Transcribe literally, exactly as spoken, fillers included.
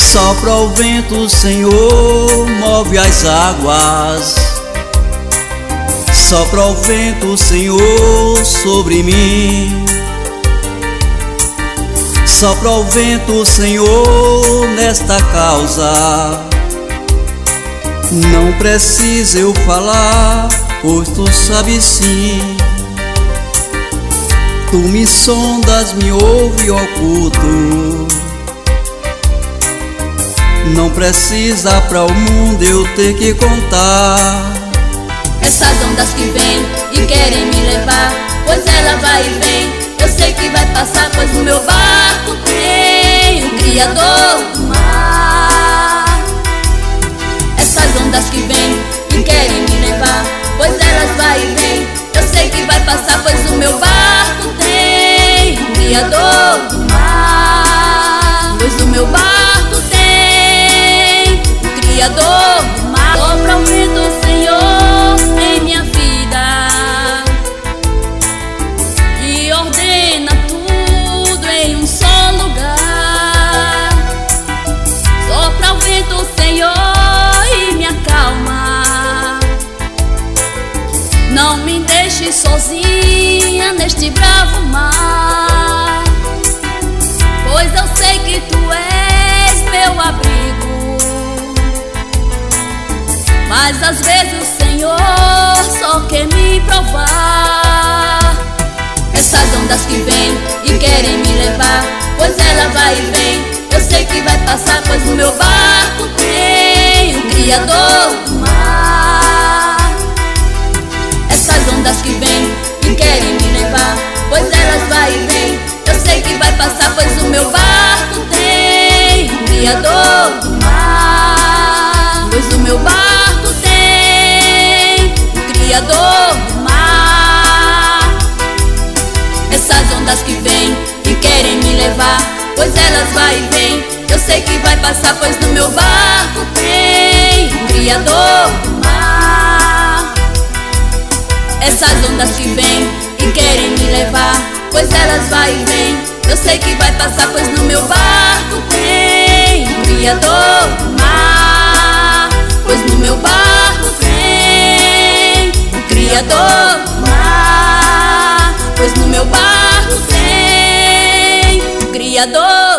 Sopra o vento, Senhor, move as águas. Sopra o vento, Senhor, sobre mim. Sopra o vento, Senhor, nesta causa. Não precisa eu falar, pois tu sabes sim. Tu me sondas, me ouve oculto. Não precisa pra o mundo eu ter que contar. Essas ondas que vêm e querem me levar, pois ela vai e vem, eu sei que vai passar, pois no meu barco tem o Criador do mar. Essas ondas que vêm e querem me levar, pois elas vai e vem, eu sei que vai passar, pois o meu barco tem o Criador do mar. Pois o meu barco tem o Criador do mar. Sopra o vento, Senhor, em minha vida, e ordena tudo em um só lugar. Sopra o vento, Senhor, e me acalma. Não me deixe sozinha neste bravo mar, pois eu sei que tu és meu abrigo. Mas às vezes o Senhor só quer me provar. Essas ondas que vêm e querem me levar, pois ela vai e vem, eu sei que vai passar, pois no meu barco tem o Criador do mar. Essas ondas que vêm e querem me levar, pois elas vai e vem, eu sei que vai passar, pois o meu barco tem o Criador do mar. Pois o meu barco tem o Criador do mar. Essas ondas que vêm e querem me levar, pois elas vai e vem, eu sei que vai passar, pois no meu barco tem o Criador do mar. Essas ondas que vêm e querem me levar, pois elas vai e vem, eu sei que vai passar, pois no meu barco tem o Criador do mar. Pois no meu barco tem o Criador do mar. Pois no meu barco tem o Criador